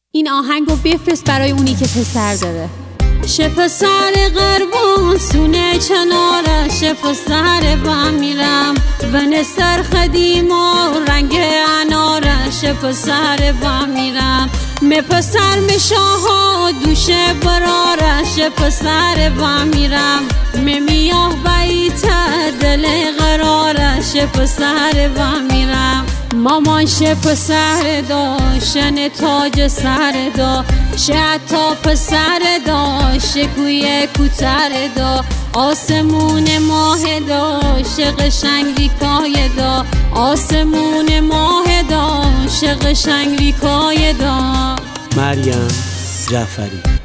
این آهنگو بفرست برای اونی که پسر داره. شه پسر قربان سونه چنارش، پسر با میرم و نسر خدیم و رنگ انارش، پسر با میرم می پسر می شاه دوشه برارش، پسر با میرم می میاه بیت دل قرارش، پسر با میرم مامان شه پسر داشتن تاج سر دا، شه حتی پسر داشت کوی کوتر دا، آسمون ماه دا قشنگ ریکای دا، آسمون ماه دا قشنگ ریکای دا. مریم جعفری.